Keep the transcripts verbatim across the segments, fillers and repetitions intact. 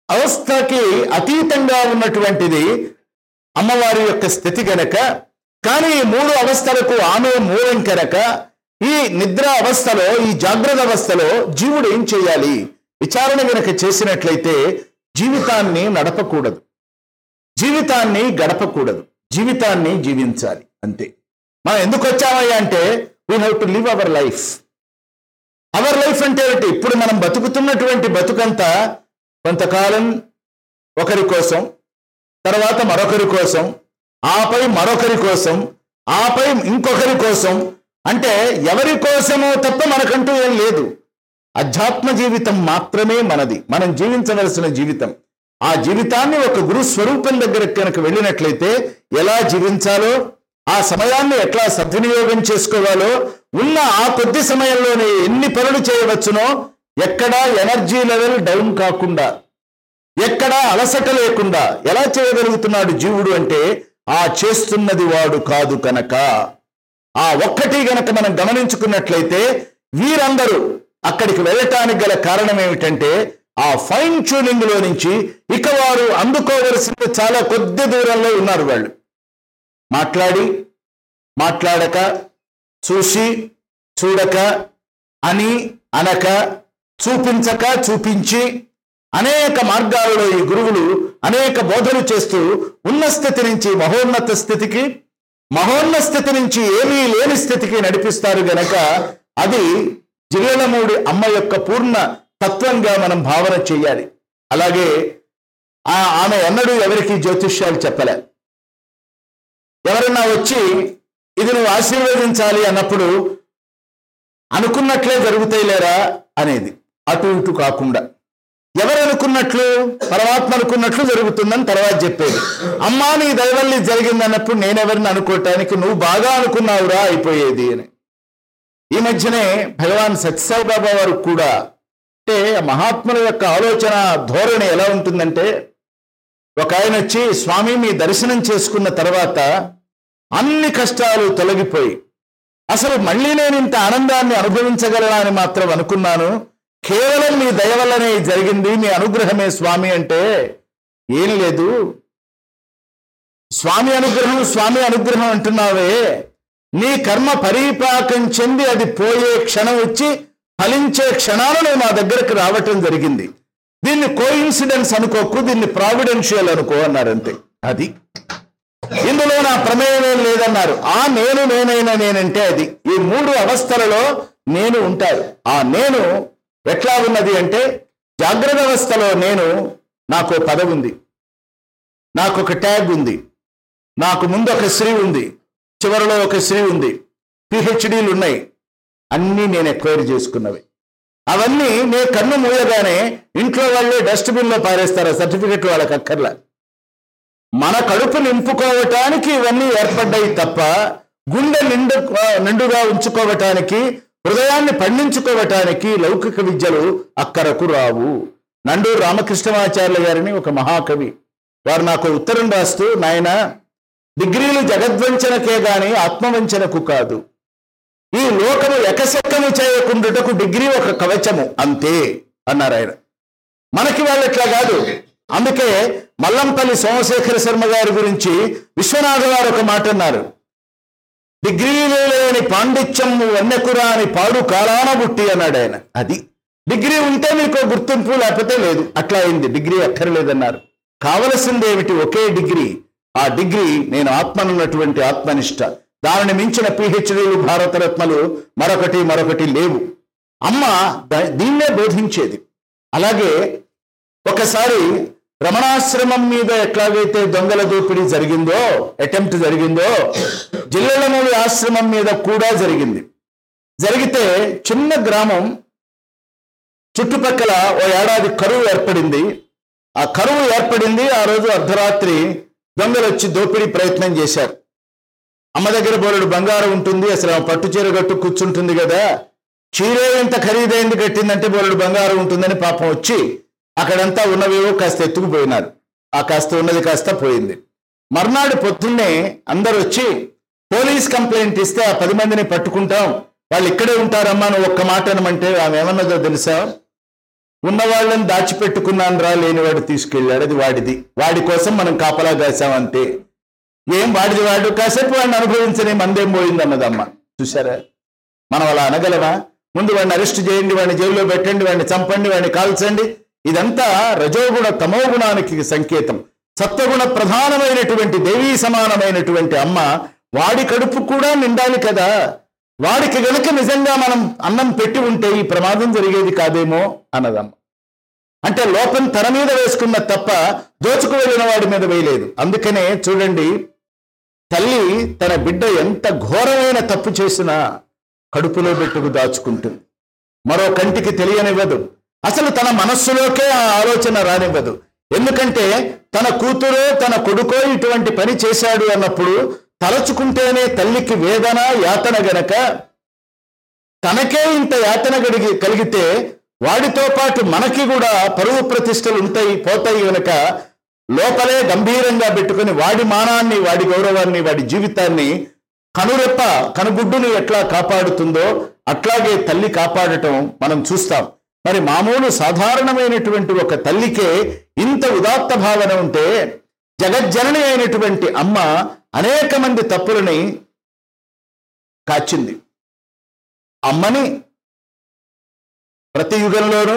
అవస్థకి అతీతంగా ఉన్నటువంటిది అమ్మవారి యొక్క స్థితి గనక, కానీ ఈ మూడు అవస్థలకు ఆమె మూలం కనుక ఈ నిద్ర అవస్థలో, ఈ జాగ్రత్త అవస్థలో జీవుడు ఏం చేయాలి? విచారణ గనక చేసినట్లయితే జీవితాన్ని నడపకూడదు, జీవితాన్ని గడపకూడదు, జీవితాన్ని జీవించాలి అంతే. మనం ఎందుకు వచ్చామయ్యా అంటే we have to live our life. Our life అంటే ఏంటి? ఇప్పుడు మనం బతుకుతున్నటువంటి బతుకంతా కొంతకాలం ఒకరి కోసం, తర్వాత మరొకరి కోసం, ఆపై మరొకరి కోసం, ఆపై ఇంకొకరి కోసం. అంటే ఎవరి కోసమో తప్ప మనకంటూ ఏం లేదు. అధ్యాత్మ జీవితం మాత్రమే మనది, మనం జీవించవలసిన జీవితం. ఆ జీవితాన్ని ఒక గురు స్వరూపం దగ్గర కనుక వెళ్ళినట్లయితే ఎలా జీవించాలో, ఆ సమయాన్ని ఎట్లా సద్వినియోగం చేసుకోవాలో, ఉన్న ఆ కొద్ది సమయంలోనే ఎన్ని పనులు చేయవచ్చునో, ఎక్కడా ఎనర్జీ లెవెల్ డౌన్ కాకుండా, ఎక్కడా అలసట లేకుండా ఎలా చేయగలుగుతున్నాడు జీవుడు అంటే ఆ చేస్తున్నది వాడు కాదు కనుక. ఆ ఒక్కటి గనక మనం గమనించుకున్నట్లయితే వీరందరూ అక్కడికి వెళ్ళటానికి గల కారణం ఏమిటంటే ఆ ఫైన్ ట్యూనింగ్ లో నుంచి ఇక వారు అందుకోవలసిన చాలా కొద్ది దూరంలో ఉన్నారు. వాళ్ళు మాట్లాడి మాట్లాడక, చూసి చూడక, అని అనక, చూపించక చూపించి అనేక మార్గాలలో ఈ గురువులు అనేక బోధలు చేస్తూ ఉన్న స్థితి నుంచి మహోన్నత స్థితికి, మహోన్నత స్థితి నుంచి ఏమీ లేని స్థితికి నడిపిస్తారు గనక అది జిల్లెలమూడి అమ్మ యొక్క పూర్ణ తత్వంగా మనం భావన చేయాలి. అలాగే ఆ ఆమె ఎన్నడూ ఎవరికి జ్యోతిష్యాలు చెప్పలే. ఎవరన్నా వచ్చి ఇది నువ్వు ఆశీర్వదించాలి అన్నప్పుడు అనుకున్నట్లే జరుగుతాయి లేరా అనేది, అటు ఇటు కాకుండా ఎవరు అనుకున్నట్లు, పరమాత్మ అనుకున్నట్లు జరుగుతుందని తర్వాత చెప్పేది. అమ్మా నీ దయవల్లి జరిగింది అన్నప్పుడు నేనెవరిని అనుకోవటానికి, నువ్వు బాగా అనుకున్నావురా అయిపోయేది అని. ఈ మధ్యనే భగవాన్ సత్యసాయి బాబా వారు కూడా, అంటే మహాత్ముల యొక్క ఆలోచన ధోరణి ఎలా ఉంటుందంటే, ఒక ఆయన వచ్చి స్వామి మీ దర్శనం చేసుకున్న తర్వాత అన్ని కష్టాలు తొలగిపోయి అసలు మళ్ళీ నేను ఇంత ఆనందాన్ని అనుభవించగలనా అని మాత్రం అనుకున్నాను, కేవలం మీ దయ వల్లనే జరిగింది, మీ అనుగ్రహమే స్వామి అంటే, ఏం లేదు స్వామి అనుగ్రహం స్వామి అనుగ్రహం అంటున్నావే, నీ కర్మ పరిపాకం చెంది అది పోయే క్షణం వచ్చి ఫలించే క్షణాలను మా దగ్గరకు రావటం జరిగింది. దీన్ని కోఇన్సిడెన్స్ అనుకోకు, దీన్ని ప్రావిడెన్షియల్ అనుకో అన్నారు అంతే. అది ఇందులో నా ప్రమేయం ఏం లేదన్నారు. ఆ నేను నేనైనా నేనంటే అది. ఈ మూడు అవస్థలలో నేను ఉంటాడు. ఆ నేను ఎట్లా ఉన్నది అంటే, జాగ్రత్త అవస్థలో నేను, నాకు పదవి ఉంది, నాకు ఒక ట్యాగ్ ఉంది, నాకు ముందు ఒక శ్రీ ఉంది, చివరిలో ఒక శ్రీ ఉంది, పిహెచ్డీలు ఉన్నాయి, అన్నీ నేను ఎక్వైర్ చేసుకున్నవి. అవన్నీ నేను కన్ను మూయగానే ఇంట్లో వాళ్ళే డస్ట్బిన్లో పారేస్తారు, సర్టిఫికెట్ వాళ్ళకి అక్కర్లా. మన కడుపు నింపుకోవటానికి ఇవన్నీ ఏర్పడ్డాయి తప్ప గుండె నిండు నిండుగా ఉంచుకోవటానికి, హృదయాన్ని పండించుకోవటానికి లౌకిక విద్యలు అక్కరకు రావు. నండూరు రామకృష్ణమాచార్య గారిని ఒక మహాకవి, వారు నాకు ఉత్తరం రాస్తూ, నాయన డిగ్రీలు జగద్వంచనకే గాని ఆత్మవంచనకు కాదు, ఈ లోకము ఎకసెక్కము చేయకుండుటకు డిగ్రీ ఒక కవచము అంతే అన్నారు ఆయన. మనకి వాళ్ళు ఎట్లా కాదు. అందుకే మల్లంపల్లి సోమశేఖర శర్మ గారి గురించి విశ్వనాథ గారు ఒక మాట అన్నారు, డిగ్రీలు లేని పాండిత్యం వన్నెకురా అని పాడు కాలాన బుట్టి అన్నాడు ఆయన. అది డిగ్రీ ఉంటే మీకు గుర్తింపు, లేకపోతే లేదు, అట్లా అయింది. డిగ్రీ అక్కర్లేదన్నారు. కావలసింది ఏమిటి? ఒకే డిగ్రీ. ఆ డిగ్రీ నేను ఆత్మనున్నటువంటి ఆత్మనిష్ట. దానిని మించిన పిహెచ్డీలు భారతరత్నలు మరొకటి మరొకటి లేవు. అమ్మ దీన్నే బోధించేది. అలాగే ఒకసారి రమణాశ్రమం మీద ఎట్లాగైతే దొంగల దోపిడీ జరిగిందో, అటెంప్ట్ జరిగిందో, జిల్లెలమూడి ఆశ్రమం మీద కూడా జరిగింది. జరిగితే చిన్న గ్రామం చుట్టుపక్కల ఓ ఏడాది కరువు ఏర్పడింది. ఆ కరువు ఏర్పడింది. ఆ రోజు అర్ధరాత్రి దొంగలు వచ్చి దోపిడీ ప్రయత్నం చేశారు. అమ్మ దగ్గర బోలెడు బంగారం ఉంటుంది, అసలు ఆమె పట్టు చీర కట్టు కూర్చుంటుంది కదా, చీరే ఎంత ఖరీదైంది కట్టిందంటే బోలెడు బంగారం ఉంటుందని పాపం వచ్చి అక్కడంతా ఉన్నవేవో కాస్త ఎత్తుకుపోయినారు. ఆ కాస్త ఉన్నది కాస్త పోయింది. మర్నాడు పొద్దున్నే అందరు వచ్చి పోలీస్ కంప్లైంట్ ఇస్తే ఆ పది మందిని పట్టుకుంటాం, వాళ్ళు ఇక్కడే ఉంటారమ్మా, నువ్వు ఒక్క మాట అనమంటే ఆమె ఏమన్నదో తెలుసా? ఉన్నవాళ్ళని దాచిపెట్టుకున్నాను రా, లేనివాడు తీసుకెళ్ళాడు, అది వాడిది, వాడి కోసం మనం కాపలా కాసామంతే. ఏం వాడిది వాడు, కాసేపు వాడిని అనుభవించని మందేం పోయింది అన్నదమ్మ. చూసారా, మనం అలా అనగలమా? ముందు వాడిని అరెస్ట్ చేయండి, వాడిని జైల్లో పెట్టండి, వాడిని చంపండి, వాడిని కాల్చండి. ఇదంతా రజోగుణ తమో గుణానికి సంకేతం. సత్వగుణ ప్రధానమైనటువంటి దేవీ సమానమైనటువంటి అమ్మ వాడి కడుపు కూడా నిండాలి కదా. వాడికి గనుక నిజంగా మనం అన్నం పెట్టి ఉంటే ఈ ప్రమాదం జరిగేది కాదేమో అన్నదమ్మ. అంటే లోపం తన మీద వేసుకున్న తప్ప దోచుకు వెళ్ళిన వాడి మీద వేయలేదు. అందుకనే చూడండి, తల్లి తన బిడ్డ ఎంత ఘోరమైన తప్పు చేసినా కడుపులో పెట్టుకు దాచుకుంటుంది, మరో కంటికి తెలియనివ్వదు. అసలు తన మనస్సులోకే ఆ ఆలోచన రానివ్వదు. ఎందుకంటే తన కూతురో తన కొడుకో ఇటువంటి పని చేశాడు అన్నప్పుడు తలచుకుంటేనే తల్లికి వేదన యాతన గనక, తనకే ఇంత యాతన గడిగి కలిగితే వాడితో పాటు మనకి కూడా పరువు ప్రతిష్టలు ఉంటాయి పోతాయి గనక లోపలే గంభీరంగా పెట్టుకుని వాడి మానాన్ని, వాడి గౌరవాన్ని, వాడి జీవితాన్ని కనురెప్ప కనుగుడ్డుని ఎట్లా కాపాడుతుందో అట్లాగే తల్లి కాపాడటం మనం చూస్తాం. మరి మామూలు సాధారణమైనటువంటి ఒక తల్లికే ఇంత ఉదాత్త భావన ఉంటే, జగజ్జనని అయినటువంటి అమ్మ అనేక మంది తప్పులని కాచింది. అమ్మని ప్రతి యుగంలోనూ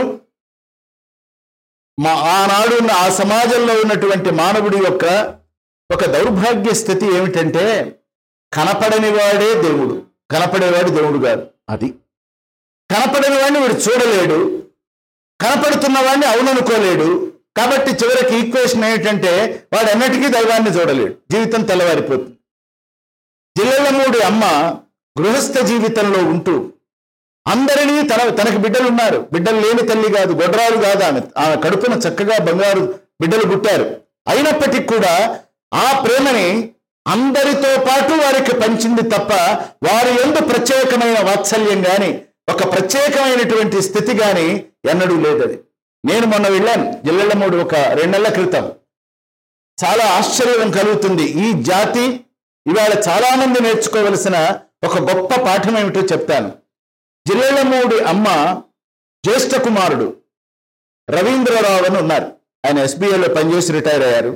మా ఆనాడు ఉన్న ఆ సమాజంలో ఉన్నటువంటి మానవుడి యొక్క ఒక దౌర్భాగ్య స్థితి ఏమిటంటే, కనపడని వాడే దేవుడు, కనపడేవాడు దేవుడు కాదు. అది కనపడని వాడిని వీడు చూడలేడు, కనపడుతున్న వాడిని అవుననుకోలేడు. కాబట్టి చివరికి ఈక్వేషన్ ఏంటంటే వాడు ఎన్నటికీ దైవాన్ని చూడలేడు, జీవితం తెల్లవారిపోతుంది. జిల్లెళ్ళమూడి అమ్మ గృహస్థ జీవితంలో ఉంటూ అందరినీ తన తనకి బిడ్డలు ఉన్నారు, బిడ్డలు లేని తల్లి కాదు, గొడ్రాలు కాదు ఆమె. ఆమె కడుపున చక్కగా బంగారు బిడ్డలు పుట్టారు. అయినప్పటికీ కూడా ఆ ప్రేమని అందరితో పాటు వారికి పంచింది తప్ప వారి యందు ప్రత్యేకమైన వాత్సల్యం గాని ఒక ప్రత్యేకమైనటువంటి స్థితి గాని ఎన్నడూ లేదది. నేను మొన్న వెళ్ళాను జిల్లెళ్ళమూడి ఒక రెండు నెలల క్రితం. చాలా ఆశ్చర్యం కలుగుతుంది. ఈ జాతి ఇవాళ చాలా మంది నేర్చుకోవలసిన ఒక గొప్ప పాఠం ఏమిటో చెప్తాను. జిల్లెళ్ళమూడి అమ్మ జ్యేష్ఠ కుమారుడు రవీంద్రరావు అని ఉన్నారు. ఆయన ఎస్బీఐలో పనిచేసి రిటైర్ అయ్యారు.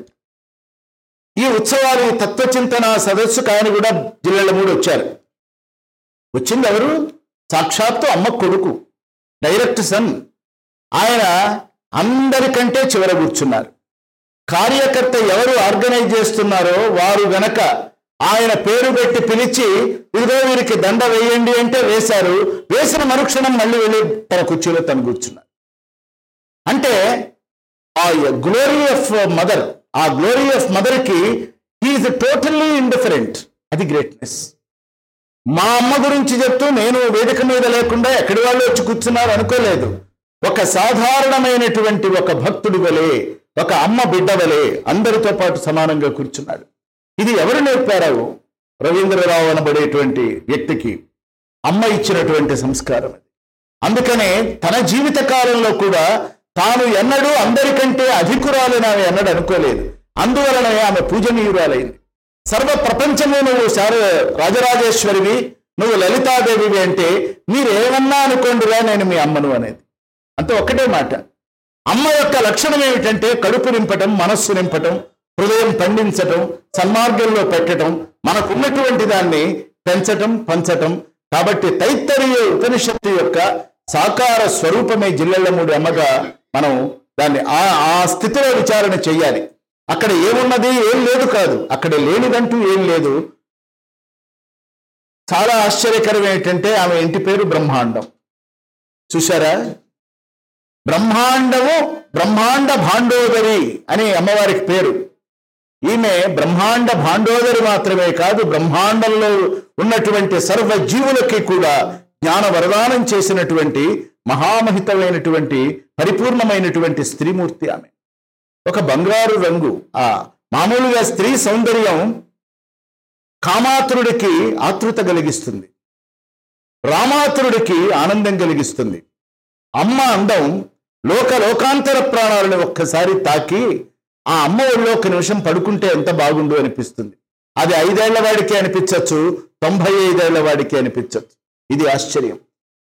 ఈ ఉత్సవాలు తత్వచింతన సదస్సుకు ఆయన కూడా జిల్లెళ్ళమూడి వచ్చారు. వచ్చింది ఎవరు? సాక్షాత్తు అమ్మ కొడుకు, డైరెక్ట్ సన్. ఆయన అందరికంటే చివర కూర్చున్నారు. కార్యకర్త ఎవరు ఆర్గనైజ్ చేస్తున్నారో వారు గనక ఆయన పేరు పెట్టి పిలిచి ఇదిగో వీరికి దండ వేయండి అంటే వేశారు. వేసిన మరుక్షణం మళ్ళీ వెళ్ళి తన కుర్చీలో తను కూర్చున్నారు. అంటే ఆ గ్లోరీ ఆఫ్ మదర్, ఆ గ్లోరీ ఆఫ్ మదర్కి హీఈస్ టోటల్లీ ఇండిఫరెంట్. అది గ్రేట్నెస్. మా అమ్మ గురించి చెప్తూ నేను వేదిక మీద లేకుండా ఎక్కడి వాళ్ళు వచ్చి కూర్చున్నారు అనుకోలేదు. ఒక సాధారణమైనటువంటి ఒక భక్తుడి వలె, ఒక అమ్మ బిడ్డ వలె అందరితో పాటు సమానంగా కూర్చున్నాడు. ఇది ఎవరు నేర్పారు? రవీంద్రరావు అనబడేటువంటి వ్యక్తికి అమ్మ ఇచ్చినటువంటి సంస్కారం. అందుకనే తన జీవిత కాలంలో కూడా తాను ఎన్నడూ అందరికంటే అధికురాలని ఆమె ఎన్నడూ అనుకోలేదు. అందువలనే ఆమె పూజనీయురాలైంది. సర్వ ప్రపంచము నువ్వు శార రాజరాజేశ్వరివి, నువ్వు లలితాదేవివి అంటే మీరేమన్నా అనుకోండిరా నేను మీ అమ్మను అనేది. అంతే, ఒక్కటే మాట. అమ్మ యొక్క లక్షణం ఏమిటంటే కడుపు నింపటం, మనస్సు నింపటం, హృదయం పండించటం, సన్మార్గంలో పెట్టడం, మనకున్నటువంటి దాన్ని పెంచటం, పంచటం. కాబట్టి తైత్తరీయ ఉపనిషత్తు యొక్క సాకార స్వరూపమే జిల్లెళ్ళమూడి అమ్మగా మనం దాన్ని ఆ ఆ స్థితిలో విచారణ చెయ్యాలి. అక్కడ ఏమున్నది ఏం లేదు కాదు, అక్కడ లేనిదంటూ ఏం లేదు. చాలా ఆశ్చర్యకరం ఏంటంటే ఆమె ఇంటి పేరు బ్రహ్మాండం. చూశారా? బ్రహ్మాండము, బ్రహ్మాండ భాండోదరి అని అమ్మవారికి పేరు. ఈమె బ్రహ్మాండ భాండోదరి మాత్రమే కాదు, బ్రహ్మాండంలో ఉన్నటువంటి సర్వ జీవులకి కూడా జ్ఞాన వరదానం చేసినటువంటి మహామహితమైనటువంటి పరిపూర్ణమైనటువంటి స్త్రీమూర్తి ఆమె. ఒక బంగారు రంగు. ఆ మామూలుగా స్త్రీ సౌందర్యం కామాతురుడికి ఆతృత కలిగిస్తుంది, రామాతురుడికి ఆనందం కలిగిస్తుంది. అమ్మ అందం లోక లోకాంతర ప్రాణాలను ఒక్కసారి తాకి ఆ అమ్మ ఒళ్ళో ఒక నిమిషం పడుకుంటే ఎంత బాగుండు అనిపిస్తుంది. అది ఐదేళ్ల వాడికి అనిపించవచ్చు, తొంభై ఐదేళ్ల వాడికి అనిపించవచ్చు. ఇది ఆశ్చర్యం.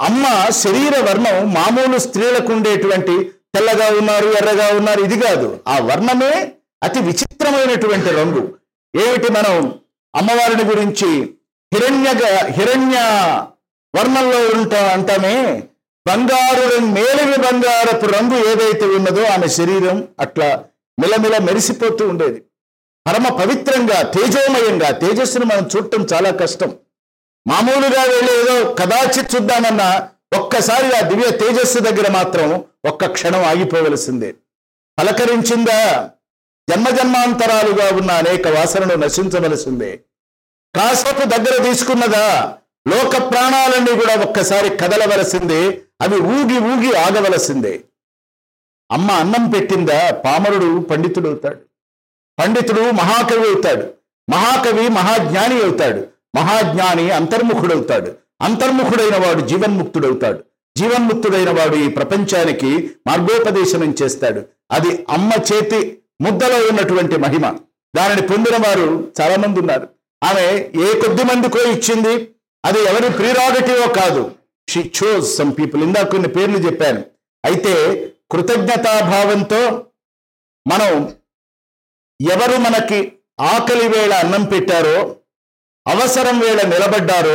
అమ్మ శరీర వర్ణం మామూలు స్త్రీలకు ఉండేటువంటి తెల్లగా ఉన్నారు, ఎర్రగా ఉన్నారు ఇది కాదు. ఆ వర్ణమే అతి విచిత్రమైనటువంటి రంగు. ఏమిటి మనం అమ్మవారిని గురించి హిరణ్య హిరణ్య వర్ణంలో ఉంటా అంటామే, బంగారు మేలిమి బంగారపు రంగు ఏదైతే ఉన్నదో ఆమె శరీరం అట్లా మిలమిల మెరిసిపోతూ ఉండేది. పరమ పవిత్రంగా తేజోమయంగా. తేజస్సును మనం చూడటం చాలా కష్టం. మామూలుగా వెళ్ళి ఏదో కదాచిత్ చూద్దామన్నా ఒక్కసారి ఆ దివ్య తేజస్సు దగ్గర మాత్రం ఒక్క క్షణం ఆగిపోవలసిందే. పలకరించిందా జన్మజన్మాంతరాలుగా ఉన్న అనేక వాసనలు నశించవలసిందే. కాసేపు దగ్గర తీసుకున్నదా లోక ప్రాణాలన్నీ కూడా ఒక్కసారి కదలవలసిందే. అవి ఊగి ఊగి ఆగవలసిందే. అమ్మ అన్నం పెట్టిందా పామరుడు పండితుడు అవుతాడు, పండితుడు మహాకవి అవుతాడు, మహాకవి మహాజ్ఞాని అవుతాడు, మహాజ్ఞాని అంతర్ముఖుడవుతాడు, అంతర్ముఖుడైన వాడు జీవన్ముక్తుడవుతాడు, జీవన్ముక్తుడైన వాడు ఈ ప్రపంచానికి మార్గోపదేశనం చేస్తాడు. అది అమ్మ చేతి ముద్దలో ఉన్నటువంటి మహిమ. దానిని పొందిన వారు చాలా మంది ఉన్నారు. ఆమె ఏ కొద్ది మందికో ఇచ్చింది. అది ఎవరి ప్రిరాగటివో కాదు. She chose some people. ఇందాక కొన్ని పేర్లు చెప్పాను. అయితే కృతజ్ఞతాభావంతో మనం ఎవరు మనకి ఆకలి వేళ అన్నం పెట్టారో, అవసరం వేళ నిలబడ్డారో,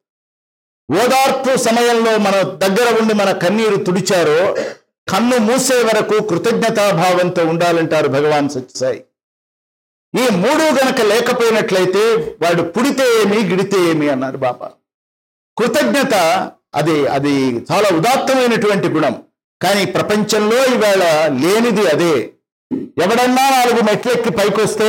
ఓదార్పు సమయంలో మన దగ్గర ఉండి మన కన్నీరు తుడిచారో, కన్ను మూసే వరకు కృతజ్ఞతాభావంతో ఉండాలంటారు భగవాన్ సత్యసాయి. ఈ మూడు గనక లేకపోయినట్లయితే వాడు పుడితే ఏమి గిడితే ఏమి అన్నారు బాబా. కృతజ్ఞత అది అది చాలా ఉదాత్తమైనటువంటి గుణం. కానీ ప్రపంచంలో ఇవాళ లేనిది అదే. ఎవడన్నా నాలుగు మెట్లెక్కి పైకొస్తే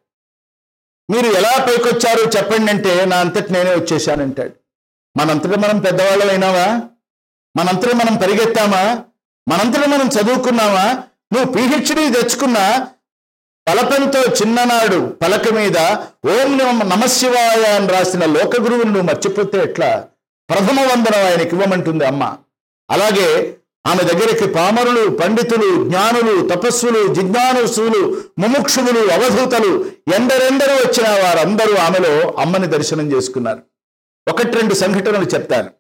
మీరు ఎలా పైకొచ్చారో చెప్పండి అంటే నా అంతటి నేనే వచ్చేసానంటాడు. మనంతటి మనం పెద్దవాళ్ళం అయినావా? మనంతటి మనం పరిగెత్తామా? మనంతటి మనం చదువుకున్నామా? నువ్వు పిహెచ్డీ తెచ్చుకున్నా పలకంతో చిన్ననాడు పలక మీద ఓం నమశివాయ అని రాసిన లోకగురువును నువ్వు మర్చిపోతే ఎట్లా? ప్రథమ వందనం ఆయనకి ఇవ్వమంటుంది అమ్మ. అలాగే ఆమె దగ్గరికి పామరులు, పండితులు, జ్ఞానులు, తపస్సులు, జిజ్ఞానుసులు, ముముక్షువులు, అవధూతలు ఎందరెందరూ వచ్చిన వారందరూ ఆమెలో అమ్మని దర్శనం చేసుకున్నారు. ఒకటి రెండు సంఘటనలు చెప్తాను.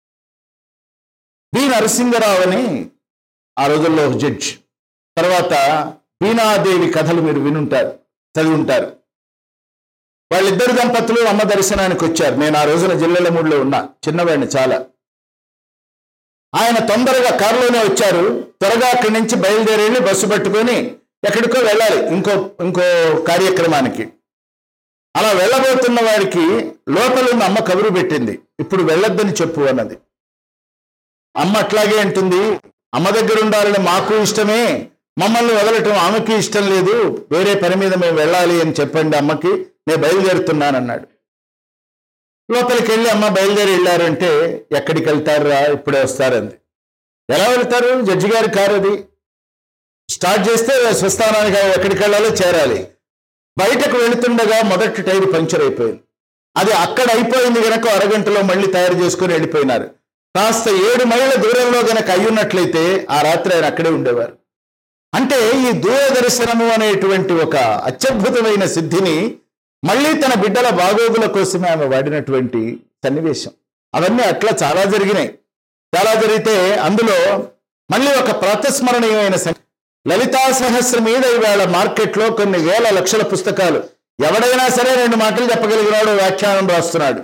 బి నరసింగరావు అని ఆ రోజుల్లో జడ్జ్, తర్వాత బీనాదేవి కథలు మీరు వినుంటారు, చదివి ఉంటారు. వాళ్ళిద్దరు దంపతులు అమ్మ దర్శనానికి వచ్చారు. నేను ఆ రోజున జిల్లెలమూడిలో ఉన్నా, చిన్నవాడిని చాలా. ఆయన తొందరగా కారులోనే వచ్చారు. త్వరగా అక్కడి నుంచి బయలుదేరి వెళ్ళి బస్సు పట్టుకొని ఎక్కడికో వెళ్ళాలి, ఇంకో ఇంకో కార్యక్రమానికి. అలా వెళ్ళబోతున్న వాడికి లోపలున్న అమ్మ కబురు పెట్టింది, ఇప్పుడు వెళ్ళొద్దని చెప్పు అన్నది. అమ్మ అట్లాగే అంటుంది, అమ్మ దగ్గర ఉండాలని మాకు ఇష్టమే, మమ్మల్ని వదలటం ఆమెకి ఇష్టం లేదు, వేరే పని మీద మేము వెళ్ళాలి అని చెప్పండి అమ్మకి, నేను బయలుదేరుతున్నానన్నాడు. లోపలికి వెళ్ళి అమ్మ బయలుదేరి వెళ్ళారంటే ఎక్కడికి వెళ్తారా, ఇప్పుడే వస్తారంది. ఎలా వెళ్తారు? జడ్జి గారి కారు అది. స్టార్ట్ చేస్తే స్వస్థానానికి ఎక్కడికి వెళ్ళాలో చేరాలి. బయటకు వెళుతుండగా మొదటి టైర్ పంక్చర్ అయిపోయింది. అది అక్కడ అయిపోయింది కనుక అరగంటలో మళ్ళీ తయారు చేసుకుని వెళ్ళిపోయినారు. కాస్త ఏడు మైళ్ళ దూరంలో గనక అయ్యున్నట్లయితే ఆ రాత్రి ఆయన అక్కడే ఉండేవారు. అంటే ఈ దూరదర్శనము అనేటువంటి ఒక అత్యద్భుతమైన సిద్ధిని మళ్ళీ తన బిడ్డల బాగోగుల కోసమే ఆమె వాడినటువంటి సన్నివేశం. అవన్నీ అట్లా చాలా జరిగినాయి. చాలా జరిగితే అందులో మళ్ళీ ఒక ప్రాతస్మరణీయమైన లలితా సహస్రం మీద ఇవాళ మార్కెట్లో కొన్ని వేల లక్షల పుస్తకాలు. ఎవడైనా సరే రెండు మాటలు చెప్పగలిగినాడు, వ్యాఖ్యానం రాస్తున్నాడు.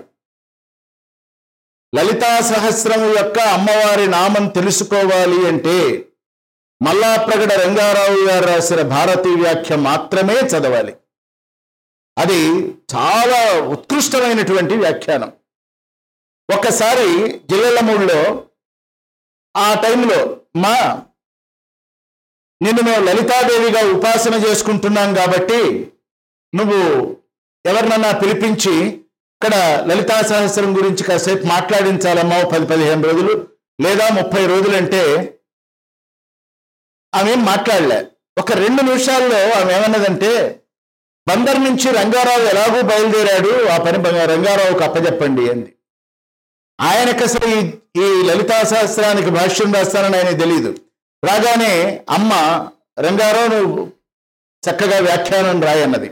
లలితా సహస్రము యొక్క అమ్మవారి నామం తెలుసుకోవాలి అంటే మల్లాప్రగడ రంగారావు గారు రాసిన భారతీ వ్యాఖ్య మాత్రమే చదవాలి. అది చాలా ఉత్కృష్టమైనటువంటి వ్యాఖ్యానం. ఒకసారి జిల్లెలమూడిలో ఆ టైంలో మా నిన్ను మేము లలితాదేవిగా ఉపాసన చేసుకుంటున్నాం కాబట్టి నువ్వు ఎవరినన్నా పిలిపించి ఇక్కడ లలితా సహస్రం గురించి కాసేపు మాట్లాడించాలమ్మా, పది పదిహేను రోజులు లేదా ముప్పై రోజులు అంటే ఆమె ఏం మాట్లాడలే. ఒక రెండు నిమిషాల్లో ఆమె ఏమన్నదంటే, బందర్ నుంచి రంగారావు ఎలాగూ బయలుదేరాడు, ఆ పని రంగారావుకు అప్పచెప్పండి అంది. ఆయనకు అసలు ఈ ఈ లలితా సహస్రానికి భాష్యం రాస్తానని ఆయన తెలియదు. రాగానే అమ్మ రంగారావు నువ్వు చక్కగా వ్యాఖ్యానం రాయన్నది.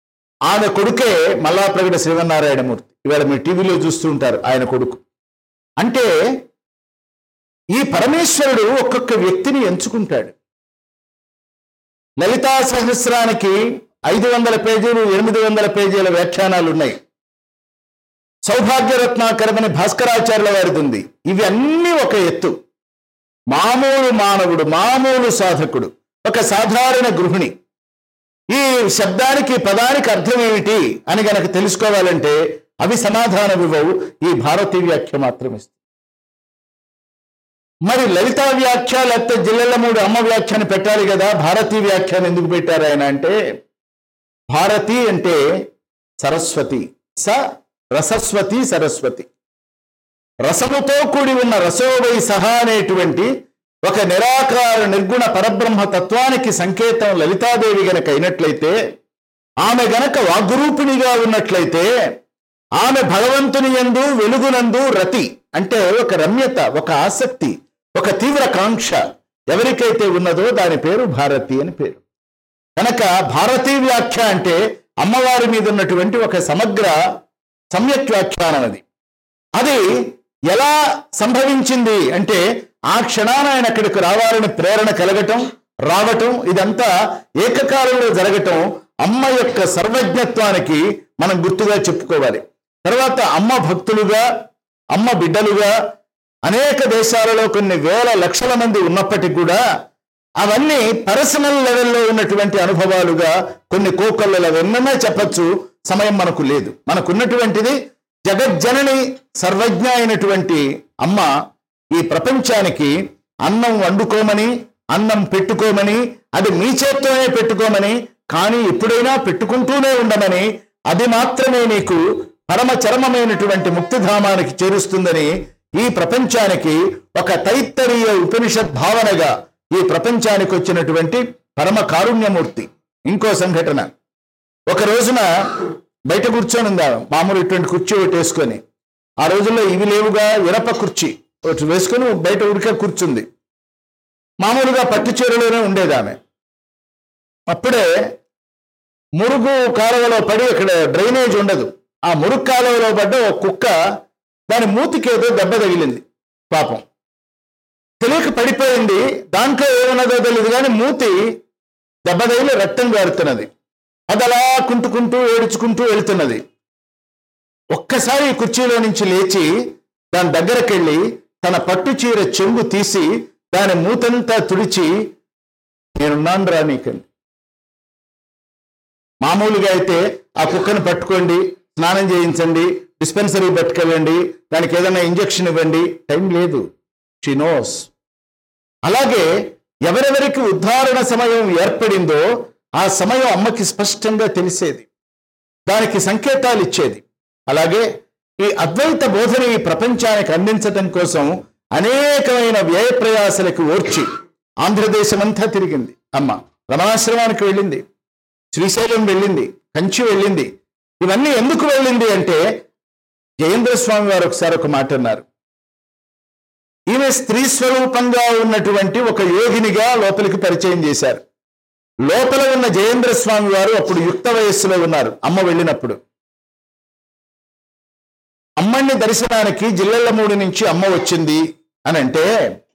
ఆమె కొడుకే మల్లాప్రగడ శ్రీవన్నారాయణమూర్తి. ఇవాళ మీరు టీవీలో చూస్తూ ఉంటారు ఆయన కొడుకు. అంటే ఈ పరమేశ్వరుడు ఒక్కొక్క వ్యక్తిని ఎంచుకుంటాడు. లలితా సహస్రానికి ఐదు వందల పేజీలు ఎనిమిది వందల పేజీల వ్యాఖ్యానాలు ఉన్నాయి. సౌభాగ్యరత్నాకరమని భాస్కరాచార్యుల వారిది ఉంది. ఇవి అన్నీ ఒక ఎత్తు. మామూలు మానవుడు, మామూలు సాధకుడు, ఒక సాధారణ గృహిణి ఈ శబ్దానికి పదానికి అర్థం ఏమిటి అని గనక తెలుసుకోవాలంటే అవి సమాధానం ఇవ్వవు, ఈ భారతీ వ్యాఖ్య మాత్రం ఇస్తుంది. మరి లలితా వ్యాఖ్య లేకపోతే జిల్లెల మూడు అమ్మ వ్యాఖ్యాన్ని పెట్టాలి కదా, భారతీ వ్యాఖ్యాన్ని ఎందుకు పెట్టారు ఆయన అంటే, భారతి అంటే సరస్వతి, స రసస్వతి సరస్వతి, రసముతో కూడి ఉన్న రసోవై సహా అనేటువంటి ఒక నిరాకార నిర్గుణ పరబ్రహ్మ తత్వానికి సంకేతం లలితాదేవి గనక అయినట్లయితే, ఆమె గనక వాగ్రూపిణిగా ఉన్నట్లయితే, ఆమె భగవంతుని యందు వెలుగునందు రతి అంటే ఒక రమ్యత, ఒక ఆసక్తి, ఒక తీవ్ర కాంక్ష ఎవరికైతే ఉన్నదో దాని పేరు భారతి అని పేరు. కనుక భారతీ వ్యాఖ్య అంటే అమ్మవారి మీద ఉన్నటువంటి ఒక సమగ్ర సమ్యక్ వ్యాఖ్యానం. అది అది ఎలా సంభవించింది అంటే, ఆ క్షణాన ఆయన అక్కడికి రావాలని ప్రేరణ కలగటం, రావటం, ఇదంతా ఏకకాలంలో జరగటం అమ్మ యొక్క సర్వజ్ఞత్వానికి మనం గుర్తుగా చెప్పుకోవాలి. తర్వాత అమ్మ భక్తులుగా, అమ్మ బిడ్డలుగా అనేక దేశాలలో కొన్ని వేల లక్షల మంది ఉన్నప్పటికీ కూడా అవన్నీ పర్సనల్ లెవెల్లో ఉన్నటువంటి అనుభవాలుగా కొన్ని కోకొల్లల వెన్నమే చెప్పచ్చు. సమయం మనకు లేదు. మనకున్నటువంటిది జగజ్జనని సర్వజ్ఞ అయినటువంటి అమ్మ ఈ ప్రపంచానికి అన్నం వండుకోమని, అన్నం పెట్టుకోమని, అది మీ చేత్తోనే పెట్టుకోమని, కానీ ఎప్పుడైనా పెట్టుకుంటూనే ఉండమని, అది మాత్రమే నీకు పరమ చరమమైనటువంటి ముక్తిధామానికి చేరుస్తుందని ఈ ప్రపంచానికి ఒక తైత్తరీయ ఉపనిషత్ భావనగా ఈ ప్రపంచానికి వచ్చినటువంటి పరమ కారుణ్యమూర్తి. ఇంకో సంఘటన, ఒక రోజున బయట కూర్చొని ఉందా, మామూలు ఇటువంటి కుర్చీ ఒకటి వేసుకొని, ఆ రోజుల్లో ఇవి లేవుగా, ఇరప కుర్చీ ఒకటి వేసుకొని బయట ఉడికే కూర్చుంది. మామూలుగా పట్టు చీరలోనే ఉండేది ఆమె. అప్పుడే మురుగు కాలువలో పడి, ఇక్కడ డ్రైనేజ్ ఉండదు, ఆ మురుగు కాలువలో పడ్డ ఒక కుక్క దాని మూతికి ఏదో దెబ్బ తగిలింది. పాపం తెలియక పడిపోయింది. దాంట్లో ఏమన్నదో తెలియదు కానీ మూతి దెబ్బ తగిలి రక్తం గారుతున్నది. అది అలా కుంటుకుంటూ ఏడుచుకుంటూ వెళుతున్నది. ఒక్కసారి కుర్చీలో నుంచి లేచి దాని దగ్గరికి వెళ్ళి తన పట్టు చీర చెంగు తీసి దాని మూతంతా తుడిచి, నేనున్నాను రా నీకండి. మామూలుగా అయితే ఆ కుక్కను పట్టుకోండి, స్నానం చేయించండి, డిస్పెన్సరీ పట్టుకెళ్ళండి, దానికి ఏదైనా ఇంజక్షన్ ఇవ్వండి, టైం లేదు. She knows. అలాగే ఎవరెవరికి ఉద్ధారణ సమయం ఏర్పడిందో ఆ సమయం అమ్మకి స్పష్టంగా తెలిసేది, దానికి సంకేతాలు ఇచ్చేది. అలాగే ఈ అద్వైత బోధన ఈ ప్రపంచానికి అందించడం కోసం అనేకమైన వ్యయ ప్రయాసలకు ఓర్చి ఆంధ్రదేశం అంతా తిరిగింది అమ్మ. రమణాశ్రమానికి వెళ్ళింది, శ్రీశైలం వెళ్ళింది, కంచి వెళ్ళింది. ఇవన్నీ ఎందుకు వెళ్ళింది అంటే, జయేంద్ర స్వామి వారు ఒకసారి ఒక మాట అన్నారు, ఈమె స్త్రీ స్వరూపంగా ఉన్నటువంటి ఒక యోగినిగా లోపలికి పరిచయం చేశారు. లోపల ఉన్న జయేంద్ర స్వామి వారు అప్పుడు యుక్త వయస్సులో ఉన్నారు అమ్మ వెళ్ళినప్పుడు. అమ్మని దర్శనానికి జిల్లెల మూడు నుంచి అమ్మ వచ్చింది అని అంటే,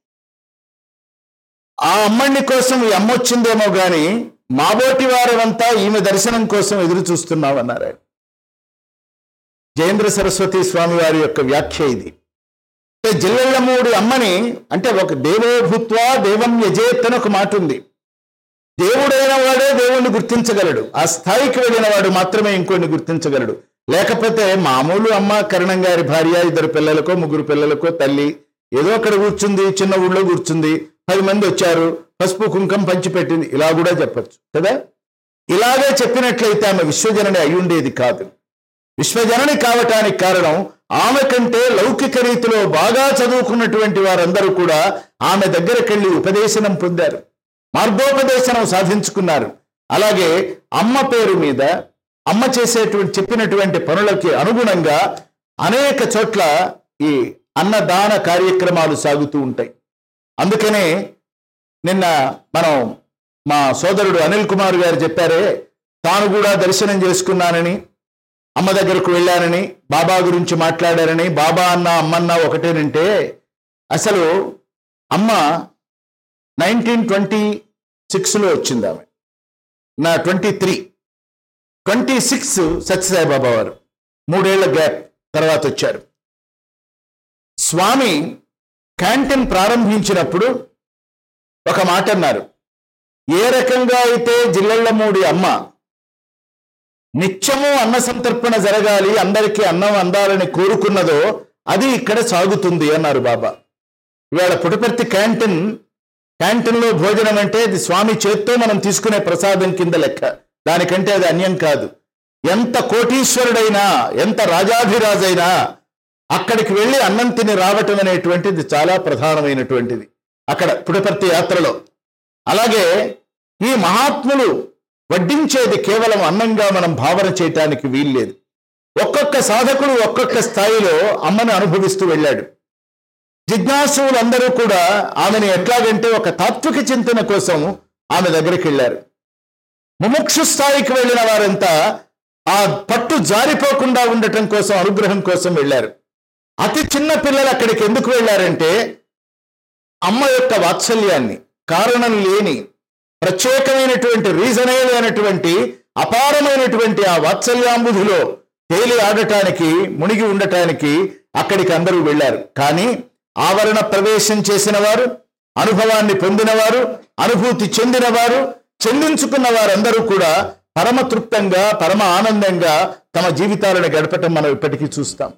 ఆ అమ్మని కోసం ఈ అమ్మ వచ్చిందేమో గాని మాబోటి వారమంతా ఈమె దర్శనం కోసం ఎదురు చూస్తున్నామన్నారు. జయేంద్ర సరస్వతి స్వామి వారి యొక్క వ్యాఖ్య ఇది. జిల్లెల మూడు అమ్మని అంటే ఒక దేవోభూత్వా దేవం యజేత్ అని ఒక మాట ఉంది. దేవుడైన వాడే దేవుణ్ణి గుర్తించగలడు, ఆ స్థాయికి వెళ్ళిన వాడు మాత్రమే ఇంకోడిని గుర్తించగలడు. లేకపోతే మామూలు అమ్మ కరణం గారి భార్య, ఇద్దరు పిల్లలకో ముగ్గురు పిల్లలకో తల్లి, ఏదో అక్కడ కూర్చుంది, చిన్న ఊళ్ళో కూర్చుంది, పది మంది వచ్చారు, పసుపు కుంకం పంచిపెట్టింది, ఇలా కూడా చెప్పచ్చు కదా. ఇలాగే చెప్పినట్లయితే ఆమె విశ్వజనని అయి ఉండేది కాదు. విశ్వజనని కావటానికి కారణం ఆమె కంటే లౌకిక రీతిలో బాగా చదువుకున్నటువంటి వారందరూ కూడా ఆమె దగ్గరకెళ్ళి ఉపదేశనం పొందారు, మార్గోపదేశనం సాధించుకున్నారు. అలాగే అమ్మ పేరు మీద అమ్మ చేసేటువంటి చెప్పినటువంటి పనులకి అనుగుణంగా అనేక చోట్ల ఈ అన్నదాన కార్యక్రమాలు సాగుతూ ఉంటాయి. అందుకనే నిన్న మనం మా సోదరుడు అనిల్ కుమార్ గారు చెప్పారే, తాను కూడా దర్శనం చేసుకున్నానని, అమ్మ దగ్గరకు వెళ్ళానని, బాబా గురించి మాట్లాడారని, బాబా అన్న అమ్మన్న ఒకటేనంటే అసలు అమ్మ నైన్టీన్ ట్వంటీ సిక్స్లో వచ్చింది. ఆమె నా twenty three twenty six Sathya Sai Baba వారు మూడేళ్ల గ్యాప్ తర్వాత వచ్చారు. స్వామి క్యాంటీన్ ప్రారంభించినప్పుడు ఒక మాట అన్నారు, ఏ రకంగా అయితే జిల్లెళ్లమూడి అమ్మ నిత్యము అన్న సంతర్పణ జరగాలి, అందరికీ అన్నం అందాలని కోరుకున్నదో అది ఇక్కడ సాగుతుంది అన్నారు బాబా. ఇవాళ పుట్టపర్తి క్యాంటీన్ క్యాంటీన్లో భోజనం అంటే అది స్వామి చేత్తో మనం తీసుకునే ప్రసాదం కింద లెక్క, దానికంటే అది అన్యం కాదు. ఎంత కోటీశ్వరుడైనా, ఎంత రాజాధిరాజైనా అక్కడికి వెళ్ళి అన్నం తిని రావటం అనేటువంటిది చాలా ప్రధానమైనటువంటిది అక్కడ పుట్టపర్తి యాత్రలో. అలాగే ఈ మహాత్ములు వడ్డించేది కేవలం అన్నంగా మనం భావన చేయటానికి వీల్లేదు. ఒక్కొక్క సాధకుడు ఒక్కొక్క స్థాయిలో అమ్మను అనుభవిస్తూ వెళ్ళాడు. జిజ్ఞాసులందరూ కూడా ఆమెను ఎట్లాగంటే ఒక తాత్విక చింతన కోసం ఆమె దగ్గరికి వెళ్ళారు. ముముక్షు స్థాయికి వెళ్ళిన వారంతా ఆ పట్టు జారిపోకుండా ఉండటం కోసం, అనుగ్రహం కోసం వెళ్ళారు. అతి చిన్న పిల్లలు అక్కడికి ఎందుకు వెళ్ళారంటే అమ్మ యొక్క వాత్సల్యాన్ని, కారణం లేని ప్రత్యేకమైనటువంటి రీజనే లేనటువంటి అపారమైనటువంటి ఆ వాత్సల్యాంబుధిలో తేలి ఆడటానికి, మునిగి ఉండటానికి అక్కడికి అందరూ వెళ్ళారు. కానీ ఆవరణ ప్రవేశం చేసిన వారు, అనుభవాన్ని పొందినవారు, అనుభూతి చెందినవారు, చెందించుకున్న వారందరూ కూడా పరమతృప్తంగా, పరమ ఆనందంగా తమ జీవితాలను గడపటం మనం ఇప్పటికీ చూస్తాం.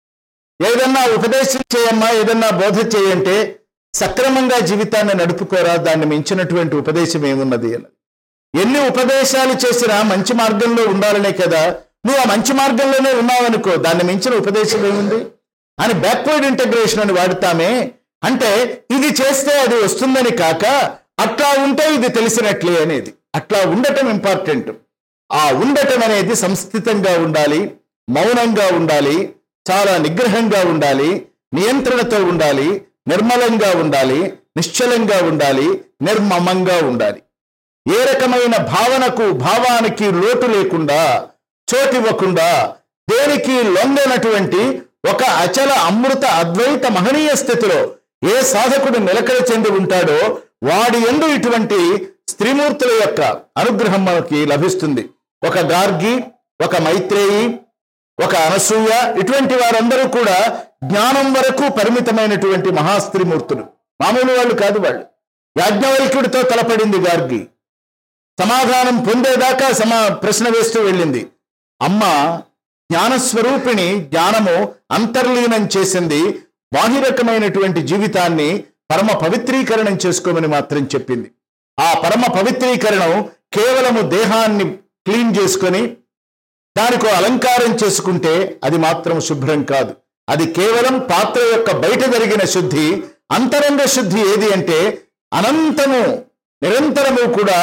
ఏదన్నా ఉపదేశం చేయమ్మా, ఏదన్నా బోధ చేయంటే సక్రమంగా జీవితాన్ని నడుపుకోరా, దాన్ని మించినటువంటి ఉపదేశం ఏమున్నది అని. ఎన్ని ఉపదేశాలు చేసినా మంచి మార్గంలో ఉండాలనే కదా. నువ్వు ఆ మంచి మార్గంలోనే ఉన్నావనుకో, దాన్ని మించిన ఉపదేశం ఏముంది అని బ్యాక్వర్డ్ ఇంటగ్రేషన్ అని వాడుతామే. అంటే ఇది చేస్తే అది వస్తుందని కాక, అట్లా ఉంటే ఇది తెలిసినట్లే అనేది. అట్లా ఉండటం ఇంపార్టెంట్. ఆ ఉండటం అనేది సంస్థితంగా ఉండాలి, మౌనంగా ఉండాలి, చాలా నిగ్రహంగా ఉండాలి, నియంత్రణతో ఉండాలి, నిర్మలంగా ఉండాలి, నిశ్చలంగా ఉండాలి, నిర్మమంగా ఉండాలి. ఏ రకమైన భావనకు, భావానికి లోటు లేకుండా, చోటివ్వకుండా, దేనికి లొంగనటువంటి ఒక అచల అమృత అద్వైత మహనీయ స్థితిలో ఏ సాధకుడు నిలకడ చెంది ఉంటాడో వాడి యందు ఇటువంటి స్త్రీమూర్తుల యొక్క అనుగ్రహం మనకి లభిస్తుంది. ఒక గార్గి, ఒక మైత్రేయి, ఒక అనసూయ, ఇటువంటి వారందరూ కూడా జ్ఞానం వరకు పరిమితమైనటువంటి మహాస్త్రీమూర్తులు, మామూలు వాళ్ళు కాదు. వాళ్ళు యాజ్ఞవల్క్యుడితో తలపడింది గార్గి, సమాధానం పొందేదాకా సమా ప్రశ్న వేస్తూ వెళ్ళింది. అమ్మ జ్ఞానస్వరూపిణి, జ్ఞానము అంతర్లీనం చేసింది, బాహిరకమైనటువంటి జీవితాన్ని పరమ పవిత్రీకరణం చేసుకోమని మాత్రం చెప్పింది. ఆ పరమ పవిత్రీకరణం కేవలము దేహాన్ని క్లీన్ చేసుకొని దానికో అలంకారం చేసుకుంటే అది మాత్రం శుభ్రం కాదు. అది కేవలం పాత్ర యొక్క బయట జరిగిన శుద్ధి. అంతరంగ శుద్ధి ఏది అంటే అనంతము నిరంతరము కూడా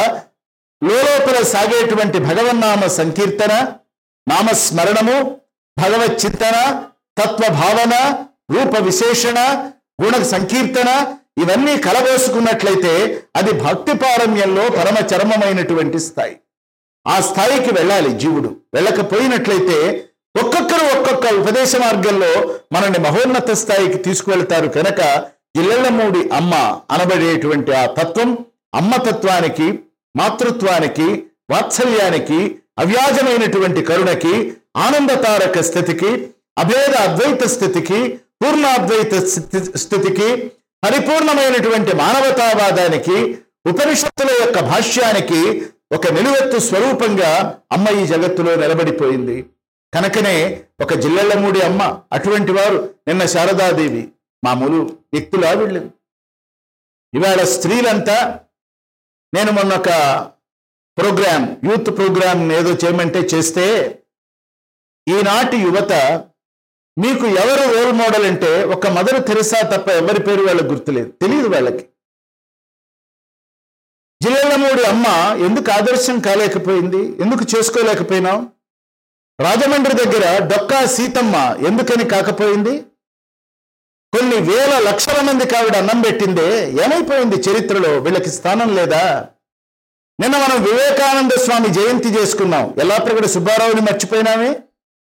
లోపల సాగేటువంటి భగవన్నామ సంకీర్తన, నామస్మరణము, భగవత్ చింతన, తత్వభావన, రూప విశేషణ, గుణ సంకీర్తన, ఇవన్నీ కలబోసుకున్నట్లయితే అది భక్తి పారమ్యంలో పరమ చరమమైనటువంటి స్థాయి. ఆ స్థాయికి వెళ్ళాలి జీవుడు. వెళ్ళకపోయినట్లయితే ఒక్కొక్కరు ఒక్కొక్క ఉపదేశ మార్గంలో మనల్ని మహోన్నత స్థాయికి తీసుకువెళ్తారు. కనుక జిల్లెళ్లమూడి అమ్మ అనబడేటువంటి ఆ తత్వం అమ్మతత్వానికి, మాతృత్వానికి, వాత్సల్యానికి, అవ్యాజమైనటువంటి కరుణకి, ఆనందతారక స్థితికి, అభేద అద్వైత స్థితికి, పూర్ణాద్వైత స్థితికి, పరిపూర్ణమైనటువంటి మానవతావాదానికి, ఉపనిషత్తుల యొక్క భాష్యానికి ఒక నిలువెత్తు స్వరూపంగా అమ్మ ఈ జగత్తులో నిలబడిపోయింది. కనుకనే ఒక జిల్లెళ్లమూడి అమ్మ. అటువంటి వారు నిన్న శారదాదేవి మామూలు వ్యక్తులా వెళ్ళింది. ఇవాళ స్త్రీలంతా, నేను మొన్న ఒక ప్రోగ్రామ్, యూత్ ప్రోగ్రామ్ ఏదో చేయమంటే చేస్తే, ఈనాటి యువత మీకు ఎవరు రోల్ మోడల్ అంటే ఒక మదర్ తెరెసా తప్ప ఎవరి పేరు వాళ్ళకి గుర్తులేదు, తెలియదు వాళ్ళకి. జిల్లెళ్లమూడి అమ్మ ఎందుకు ఆదర్శం కాలేకపోయింది? ఎందుకు చేసుకోలేకపోయినాం? రాజమండ్రి దగ్గర డొక్కా సీతమ్మ ఎందుకని కాకపోయింది? కొన్ని వేల లక్షల మందికి ఆవిడ అన్నం పెట్టిందే, ఏమైపోయింది చరిత్రలో? వీళ్ళకి స్థానం లేదా? నిన్న మనం వివేకానంద స్వామి జయంతి చేసుకున్నాం. ఎల్లాప్రగడ సుబ్బారావుని మర్చిపోయినామే.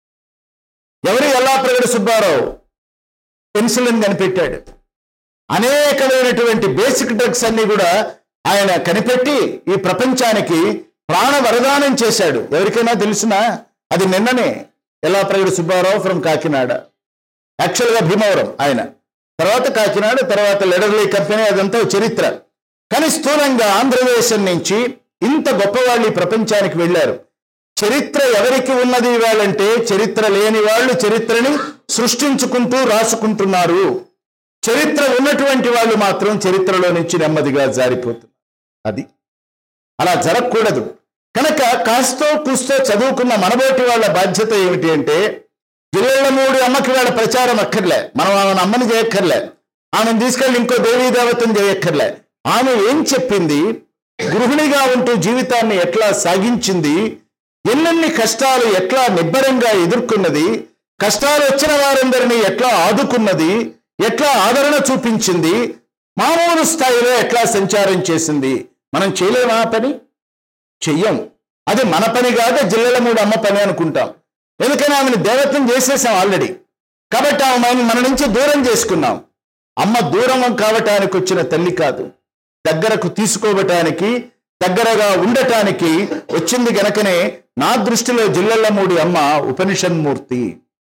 ఎవరు? యల్లాప్రగడ సుబ్బారావు పెన్సిలిన్ కనిపెట్టాడు. అనేకమైనటువంటి బేసిక్ డ్రగ్స్ అన్ని కూడా ఆయన కనిపెట్టి ఈ ప్రపంచానికి ప్రాణ వరదానం చేశాడు. ఎవరికైనా తెలిసినా అది నిన్ననే. యల్లాప్రగడ సుబ్బారావు ఫ్రమ్ కాకినాడ, యాక్చువల్గా భీమవరం ఆయన, తర్వాత కాకినాడ, తర్వాత లెడర్లీ కంపెనీ, అదంతా చరిత్ర. కానీ స్థూలంగా ఆంధ్రదేశం నుంచి ఇంత గొప్పవాళ్ళు ఈ ప్రపంచానికి వెళ్ళారు. చరిత్ర ఎవరికి ఉన్నది ఇవాళంటే చరిత్ర లేని వాళ్ళు చరిత్రని సృష్టించుకుంటూ రాసుకుంటున్నారు. చరిత్ర ఉన్నటువంటి వాళ్ళు మాత్రం చరిత్రలో నుంచి నెమ్మదిగా జారిపోతున్నారు. అది అలా జరగకూడదు. కనుక కాస్తో కూస్తో చదువుకున్న మనబోటి వాళ్ళ బాధ్యత ఏమిటి అంటే, జిల్లల మూడు అమ్మకి వాళ్ళ ప్రచారం అక్కర్లే, మనం ఆమెను అమ్మని చేయక్కర్లే, ఆమెను తీసుకెళ్ళి ఇంకో దేవీ దేవతను చేయక్కర్లే. ఆమె ఏం చెప్పింది, గృహిణిగా ఉంటూ జీవితాన్ని ఎట్లా సాగించింది, ఎన్నెన్ని కష్టాలు ఎట్లా నిబ్బరంగా ఎదుర్కొన్నది, కష్టాలు వచ్చిన వారందరినీ ఎట్లా ఆదుకున్నది, ఎట్లా ఆదరణ చూపించింది, మామూలు స్థాయిలో ఎట్లా సంచారం చేసింది. మనం చేయలేమా పని? చెయ్యం. అది మన పని కాక జిల్లల మూడు అమ్మ పని అనుకుంటాం. ఎందుకని ఆమెను దేవతను చేసేసాం ఆల్రెడీ. కాబట్టి ఆమె మన నుంచి దూరం చేసుకున్నాం. అమ్మ దూరం కావటానికి వచ్చిన తల్లి కాదు, దగ్గరకు తీసుకోవటానికి, దగ్గరగా ఉండటానికి వచ్చింది. గనకనే నా దృష్టిలో జిల్లల మూడి అమ్మ ఉపనిషన్మూర్తి.